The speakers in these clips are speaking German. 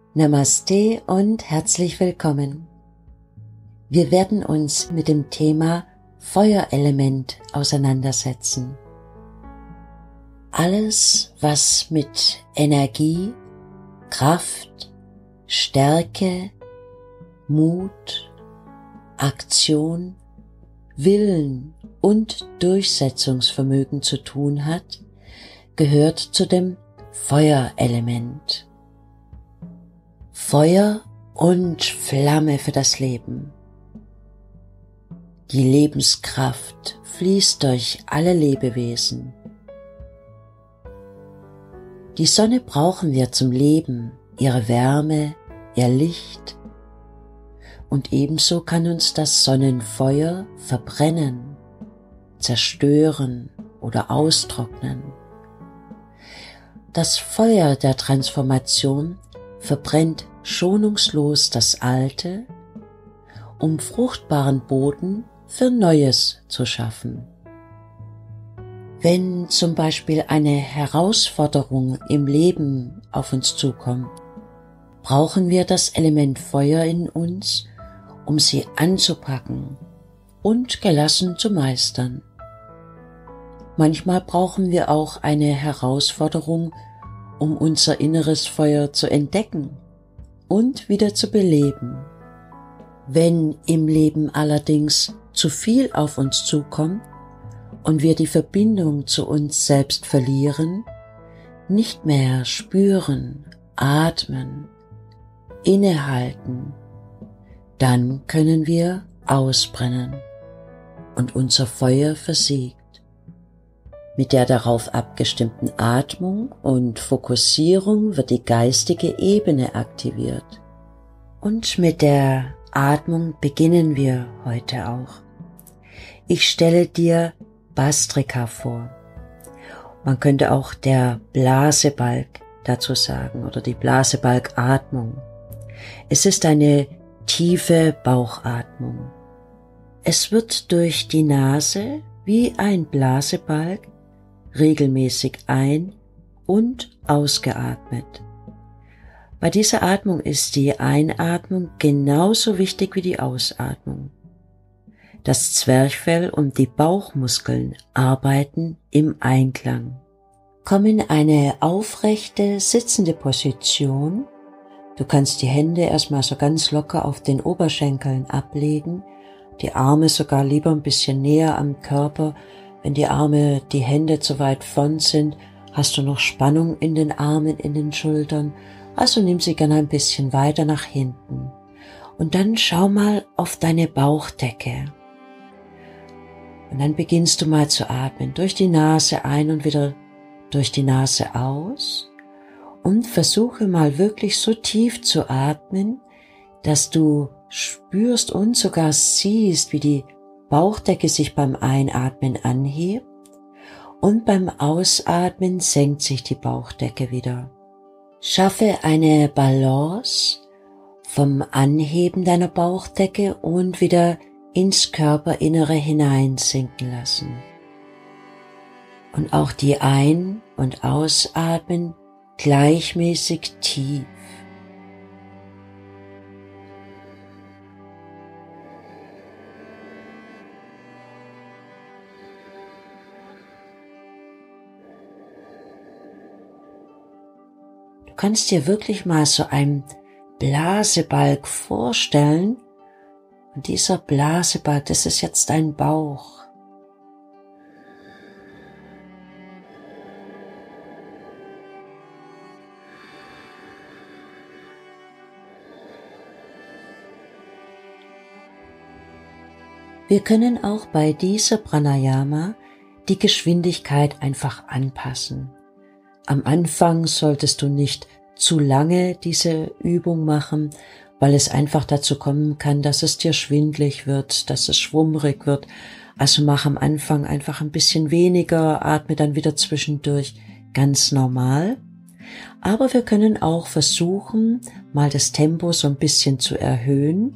Namaste und herzlich willkommen. Wir werden uns mit dem Thema Feuerelement auseinandersetzen. Alles, was mit Energie, Kraft, Stärke, Mut, Aktion, Willen und Durchsetzungsvermögen zu tun hat, gehört zu dem Feuerelement. Feuer und Flamme für das Leben. Die Lebenskraft fließt durch alle Lebewesen. Die Sonne brauchen wir zum Leben, ihre Wärme, ihr Licht. Und ebenso kann uns das Sonnenfeuer verbrennen, zerstören oder austrocknen. Das Feuer der Transformation verbrennt schonungslos das Alte, um fruchtbaren Boden für Neues zu schaffen. Wenn zum Beispiel eine Herausforderung im Leben auf uns zukommt, brauchen wir das Element Feuer in uns, um sie anzupacken und gelassen zu meistern. Manchmal brauchen wir auch eine Herausforderung, um unser inneres Feuer zu entdecken und wieder zu beleben. Wenn im Leben allerdings zu viel auf uns zukommt und wir die Verbindung zu uns selbst verlieren, nicht mehr spüren, atmen, innehalten, dann können wir ausbrennen und unser Feuer versiegt. Mit der darauf abgestimmten Atmung und Fokussierung wird die geistige Ebene aktiviert. Und mit der Atmung beginnen wir heute auch. Ich stelle dir Bhastrika vor. Man könnte auch der Blasebalg dazu sagen oder die Blasebalgatmung. Es ist eine tiefe Bauchatmung. Es wird durch die Nase wie ein Blasebalg regelmäßig ein- und ausgeatmet. Bei dieser Atmung ist die Einatmung genauso wichtig wie die Ausatmung. Das Zwerchfell und die Bauchmuskeln arbeiten im Einklang. Komm in eine aufrechte, sitzende Position. Du kannst die Hände erstmal so ganz locker auf den Oberschenkeln ablegen, die Arme sogar lieber ein bisschen näher am Körper. Wenn die Hände zu weit vorn sind, hast du noch Spannung in den Armen, in den Schultern. Also nimm sie gerne ein bisschen weiter nach hinten. Und dann schau mal auf deine Bauchdecke. Und dann beginnst du mal zu atmen. Durch die Nase ein und wieder durch die Nase aus. Und versuche mal wirklich so tief zu atmen, dass du spürst und sogar siehst, wie die Bauchdecke sich beim Einatmen anhebt und beim Ausatmen senkt sich die Bauchdecke wieder. Schaffe eine Balance vom Anheben deiner Bauchdecke und wieder ins Körperinnere hineinsinken lassen. Und auch die Ein- und Ausatmen gleichmäßig tief. Du kannst dir wirklich mal so einen Blasebalg vorstellen. Und dieser Blasebalg, das ist jetzt dein Bauch. Wir können auch bei dieser Pranayama die Geschwindigkeit einfach anpassen. Am Anfang solltest du nicht zu lange diese Übung machen, weil es einfach dazu kommen kann, dass es dir schwindlig wird, dass es schwummrig wird. Also mach am Anfang einfach ein bisschen weniger, atme dann wieder zwischendurch ganz normal. Aber wir können auch versuchen, mal das Tempo so ein bisschen zu erhöhen.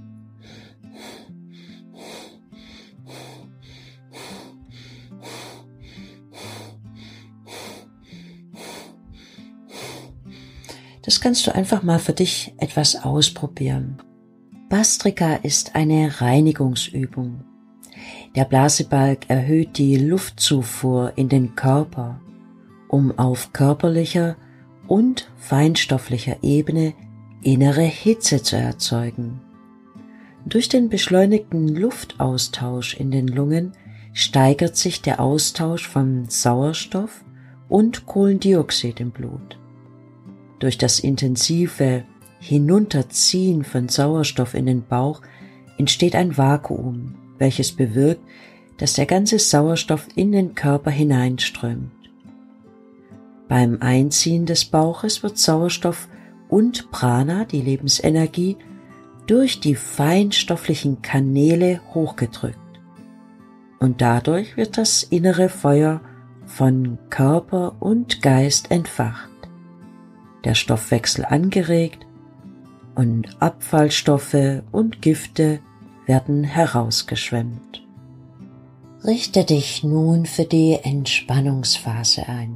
Das kannst du einfach mal für dich etwas ausprobieren. Bhastrika ist eine Reinigungsübung. Der Blasebalg erhöht die Luftzufuhr in den Körper, um auf körperlicher und feinstofflicher Ebene innere Hitze zu erzeugen. Durch den beschleunigten Luftaustausch in den Lungen steigert sich der Austausch von Sauerstoff und Kohlendioxid im Blut. Durch das intensive Hinunterziehen von Sauerstoff in den Bauch entsteht ein Vakuum, welches bewirkt, dass der ganze Sauerstoff in den Körper hineinströmt. Beim Einziehen des Bauches wird Sauerstoff und Prana, die Lebensenergie, durch die feinstofflichen Kanäle hochgedrückt. Und dadurch wird das innere Feuer von Körper und Geist entfacht, der Stoffwechsel angeregt und Abfallstoffe und Gifte werden herausgeschwemmt. Richte dich nun für die Entspannungsphase ein.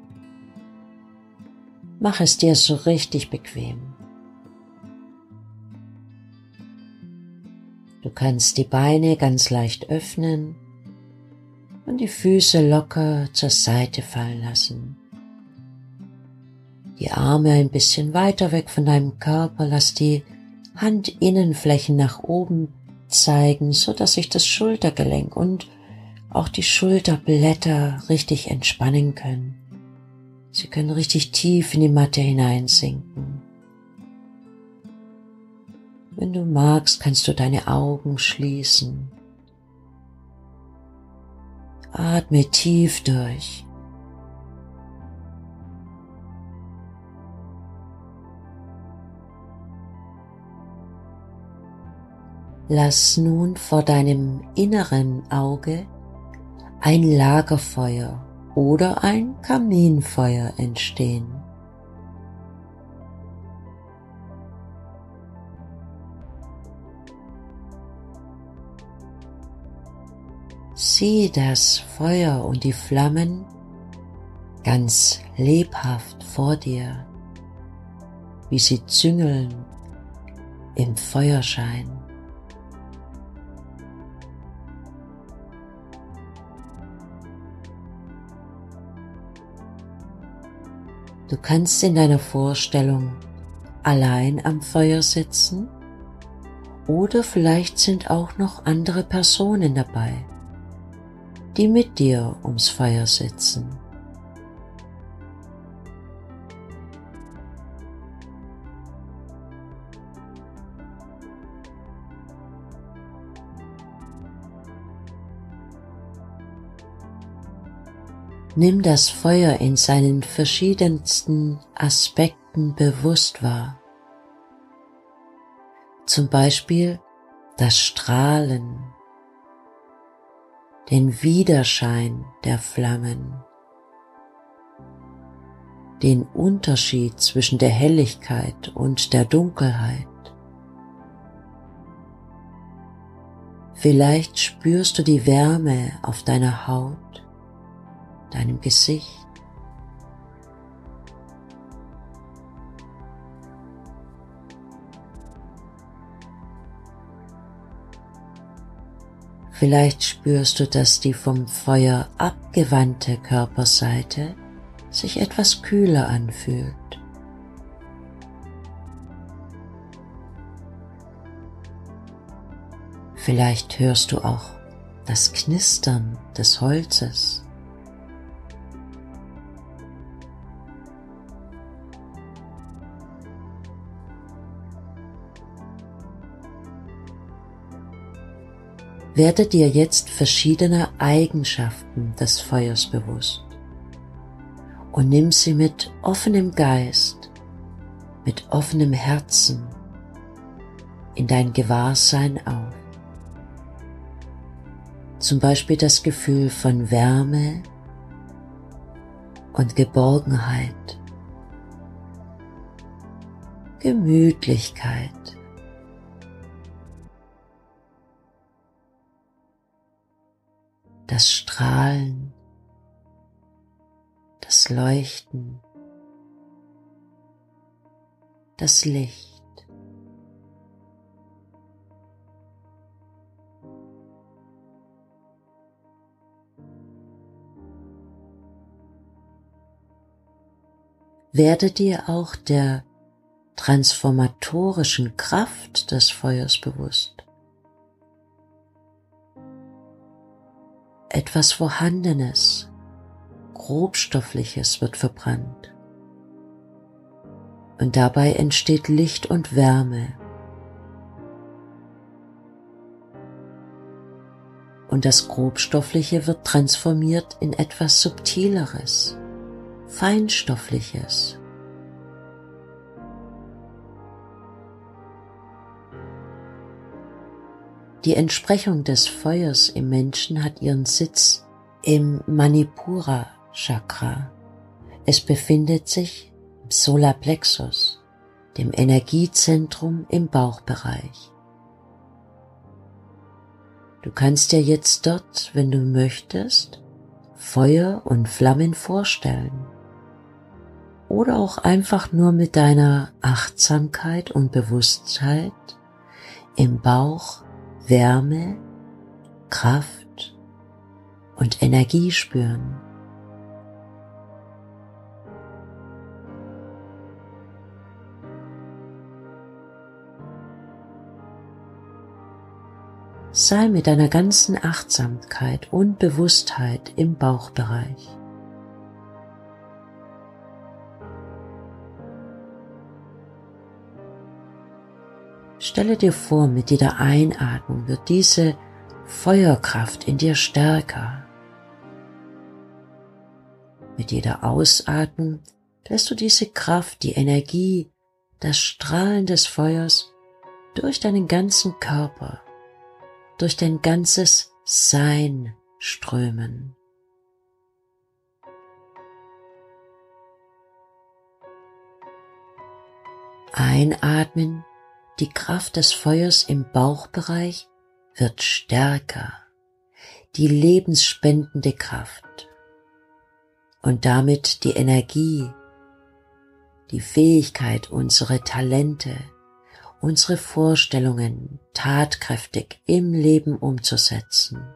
Mach es dir so richtig bequem. Du kannst die Beine ganz leicht öffnen und die Füße locker zur Seite fallen lassen. Die Arme ein bisschen weiter weg von deinem Körper, lass die Handinnenflächen nach oben zeigen, so dass sich das Schultergelenk und auch die Schulterblätter richtig entspannen können. Sie können richtig tief in die Matte hineinsinken. Wenn du magst, kannst du deine Augen schließen. Atme tief durch. Lass nun vor deinem inneren Auge ein Lagerfeuer oder ein Kaminfeuer entstehen. Sieh das Feuer und die Flammen ganz lebhaft vor dir, wie sie züngeln im Feuerschein. Du kannst in deiner Vorstellung allein am Feuer sitzen oder vielleicht sind auch noch andere Personen dabei, die mit dir ums Feuer sitzen. Nimm das Feuer in seinen verschiedensten Aspekten bewusst wahr. Zum Beispiel das Strahlen, den Widerschein der Flammen, den Unterschied zwischen der Helligkeit und der Dunkelheit. Vielleicht spürst du die Wärme auf deiner Haut, deinem Gesicht. Vielleicht spürst du, dass die vom Feuer abgewandte Körperseite sich etwas kühler anfühlt. Vielleicht hörst du auch das Knistern des Holzes. Werde dir jetzt verschiedener Eigenschaften des Feuers bewusst und nimm sie mit offenem Geist, mit offenem Herzen in dein Gewahrsein auf. Zum Beispiel das Gefühl von Wärme und Geborgenheit, Gemütlichkeit, das Strahlen, das Leuchten. das Licht. Werde dir auch der transformatorischen Kraft des Feuers bewusst. Etwas Vorhandenes, Grobstoffliches wird verbrannt. Und dabei entsteht Licht und Wärme. Und das Grobstoffliche wird transformiert in etwas Subtileres, Feinstoffliches. Die Entsprechung des Feuers im Menschen hat ihren Sitz im Manipura Chakra. Es befindet sich im Solarplexus, dem Energiezentrum im Bauchbereich. Du kannst dir jetzt dort, wenn du möchtest, Feuer und Flammen vorstellen oder auch einfach nur mit deiner Achtsamkeit und Bewusstheit im Bauch Wärme, Kraft und Energie spüren. Sei mit deiner ganzen Achtsamkeit und Bewusstheit im Bauchbereich. Stelle dir vor, mit jeder Einatmung wird diese Feuerkraft in dir stärker. Mit jeder Ausatmung lässt du diese Kraft, die Energie, das Strahlen des Feuers durch deinen ganzen Körper, durch dein ganzes Sein strömen. Einatmen. Die Kraft des Feuers im Bauchbereich wird stärker, die lebensspendende Kraft und damit die Energie, die Fähigkeit, unsere Talente, unsere Vorstellungen tatkräftig im Leben umzusetzen.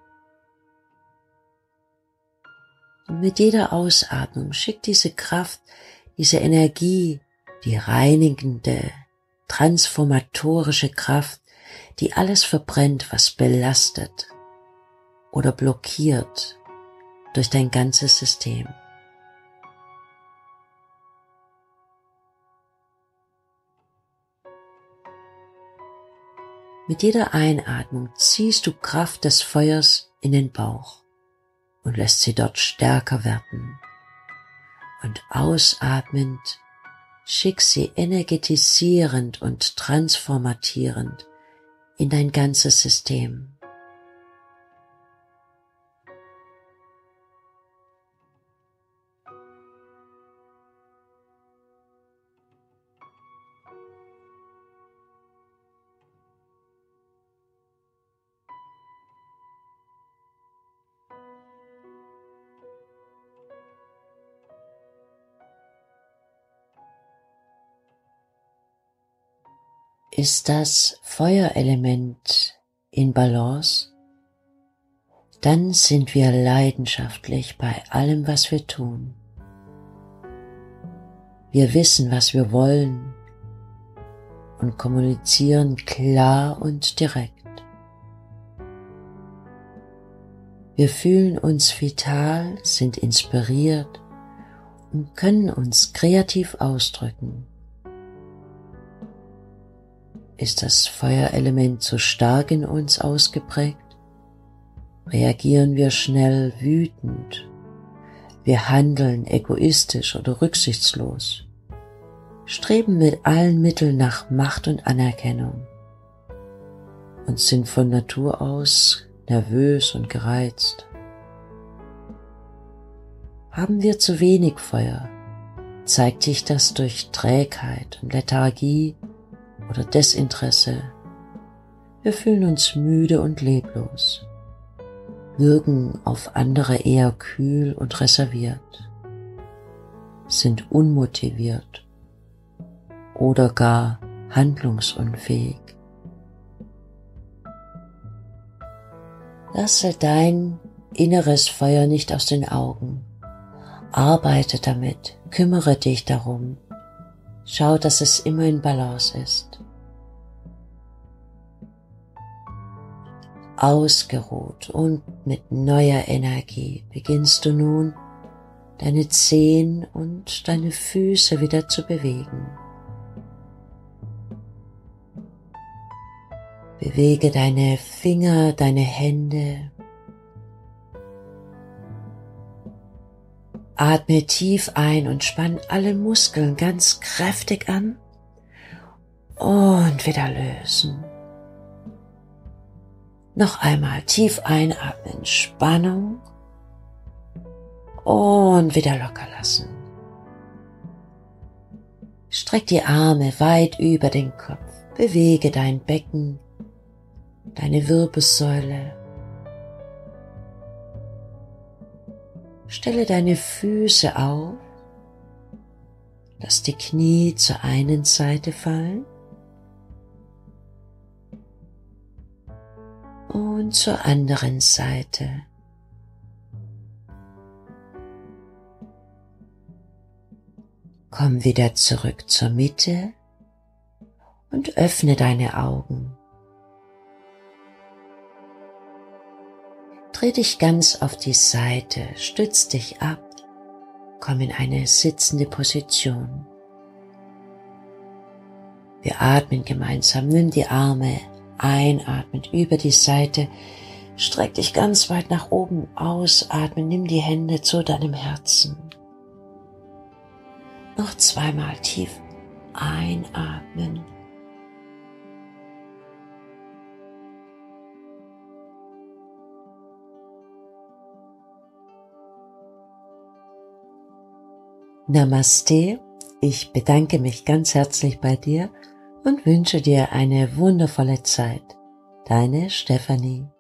Und mit jeder Ausatmung schickt diese Kraft, diese Energie, die reinigende, transformatorische Kraft, die alles verbrennt, was belastet oder blockiert, durch dein ganzes System. Mit jeder Einatmung ziehst du Kraft des Feuers in den Bauch und lässt sie dort stärker werden. Und ausatmend schick sie energetisierend und transformatierend in dein ganzes System. Ist das Feuerelement in Balance? Dann sind wir leidenschaftlich bei allem, was wir tun. Wir wissen, was wir wollen und kommunizieren klar und direkt. Wir fühlen uns vital, sind inspiriert und können uns kreativ ausdrücken. Ist das Feuerelement so stark in uns ausgeprägt? Reagieren wir schnell wütend? Wir handeln egoistisch oder rücksichtslos? Streben mit allen Mitteln nach Macht und Anerkennung und sind von Natur aus nervös und gereizt? Haben wir zu wenig Feuer? Zeigt sich das durch Trägheit und Lethargie oder Desinteresse? Wir fühlen uns müde und leblos, wirken auf andere eher kühl und reserviert, sind unmotiviert oder gar handlungsunfähig. Lasse dein inneres Feuer nicht aus den Augen. Arbeite damit, kümmere dich darum. Schau, dass es immer in Balance ist. Ausgeruht und mit neuer Energie beginnst du nun, deine Zehen und deine Füße wieder zu bewegen. Bewege deine Finger, deine Hände. Atme tief ein und spann alle Muskeln ganz kräftig an und wieder lösen. Noch einmal tief einatmen, Spannung und wieder locker lassen. Streck die Arme weit über den Kopf, bewege dein Becken, deine Wirbelsäule. Stelle deine Füße auf, lass die Knie zur einen Seite fallen und zur anderen Seite. Komm wieder zurück zur Mitte und öffne deine Augen. Dreh dich ganz auf die Seite, stütz dich ab, komm in eine sitzende Position. Wir atmen gemeinsam, nimm die Arme einatmend über die Seite, streck dich ganz weit nach oben, ausatmen, nimm die Hände zu deinem Herzen. Noch zweimal tief einatmen. Namaste, ich bedanke mich ganz herzlich bei dir und wünsche dir eine wundervolle Zeit. Deine Stefanie.